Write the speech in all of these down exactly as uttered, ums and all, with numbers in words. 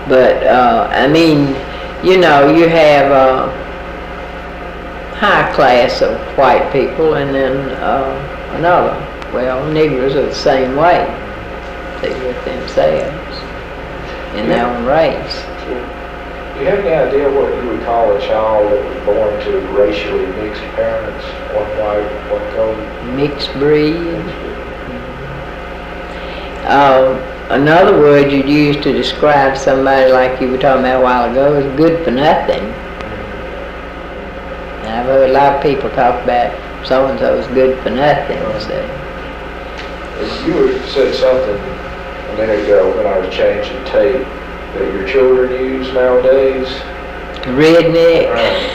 But, uh, I mean, you know, you have a high class of white people and then uh, another. Well, Negroes are the same way. They with themselves in their own race. Do you have any idea what you would call a child that was born to racially mixed parents, one white, one colored? Mixed breed. Um, another word you'd use to describe somebody like you were talking about a while ago is good for nothing. And I've heard a lot of people talk about so-and-so is good for nothing. So. You were, said something a minute ago when I was changing tape that your children use nowadays. Redneck. Right.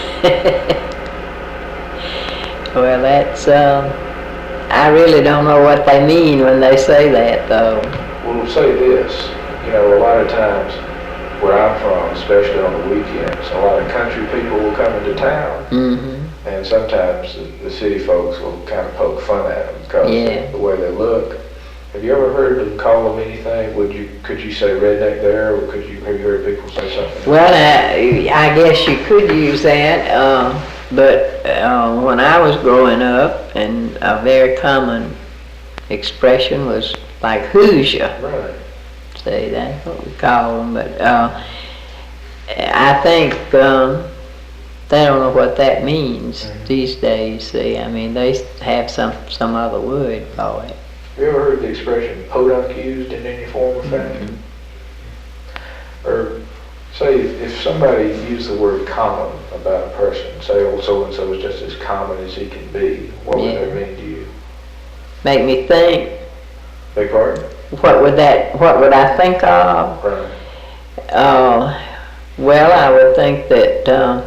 Well, that's, um, I really don't know what they mean when they say that, though. Well, say this, you know, a lot of times where I'm from, especially on the weekends, a lot of country people will come into town, Mm-hmm. and sometimes the, the city folks will kind of poke fun at them because Yeah. of the way they look. Have you ever heard them call them anything? Would you, could you say redneck there, or could you, have you heard people say something? Well, I, I guess you could use that, uh, but uh, when I was growing up, and a very common expression was like Hoosier. Right. See, that's what we call them, but uh, I think um, they don't know what that means Mm-hmm. these days. See, I mean, they have some, some other word for it. Have you ever heard the expression podunk used in any form or fashion? Mm-hmm. Or say if, if somebody used the word common about a person, say oh so-and-so is just as common as he can be, what would Yeah. that mean to you? Make me think, Beg pardon? what would that, what would I think of? Right. Uh, well, I would think that uh,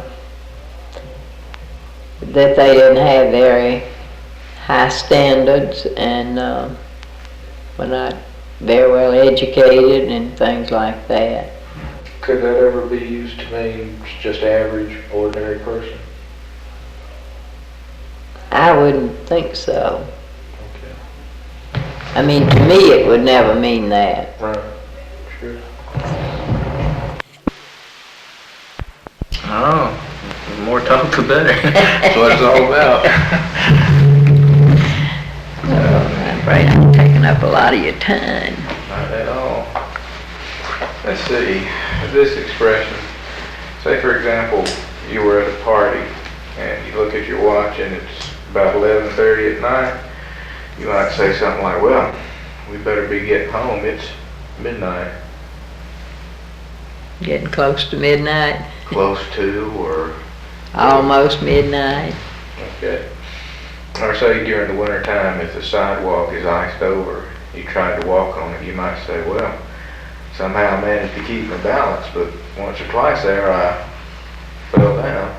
that they didn't have very high standards and uh, were not very well educated and things like that. Could that ever be used to mean just average, ordinary person? I wouldn't think so. Okay. I mean, to me, it would never mean that. Right. Sure. Oh, the more talk the better. That's what it's all about. Oh, I'm afraid I'm taking up a lot of your time. Not at all. Let's see, this expression. Say for example, you were at a party and you look at your watch and it's about eleven thirty at night. You might say something like, well, we better be getting home. It's midnight. Getting close to midnight. Close to, or Almost midnight. okay. Or say during the winter time, if the sidewalk is iced over, you tried to walk on it, you might say, well, somehow I managed to keep my balance, but once or twice there I fell down.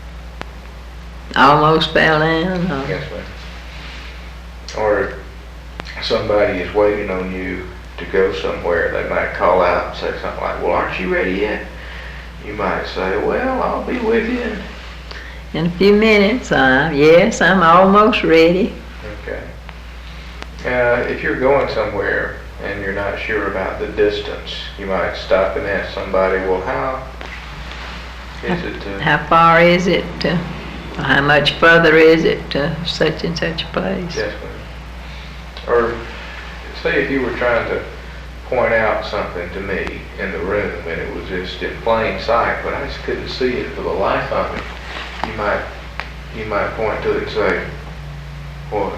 Almost fell down. Huh? Yes, ma'am. Or somebody is waiting on you to go somewhere. They might call out and say something like, well, aren't you ready yet? You might say, well, I'll be with you. In a few minutes, uh, yes, I'm almost ready. Okay. Uh, if you're going somewhere and you're not sure about the distance, you might stop and ask somebody, well, how is it to... How far is it to, or how much further is it to such and such a place? Yes, ma'am. Or say if you were trying to point out something to me in the room and it was just in plain sight, but I just couldn't see it for the life of me. You might, you might point to it and say, what?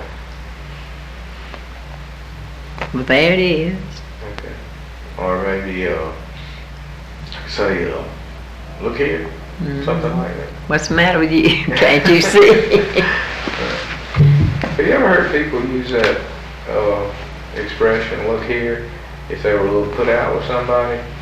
Well, there it is. Okay. Or maybe, uh, say, uh, look here, Mhm. something like that. What's the matter with you? Can't you see? Have you ever heard people use that, uh, expression, look here, if they were a little put out with somebody?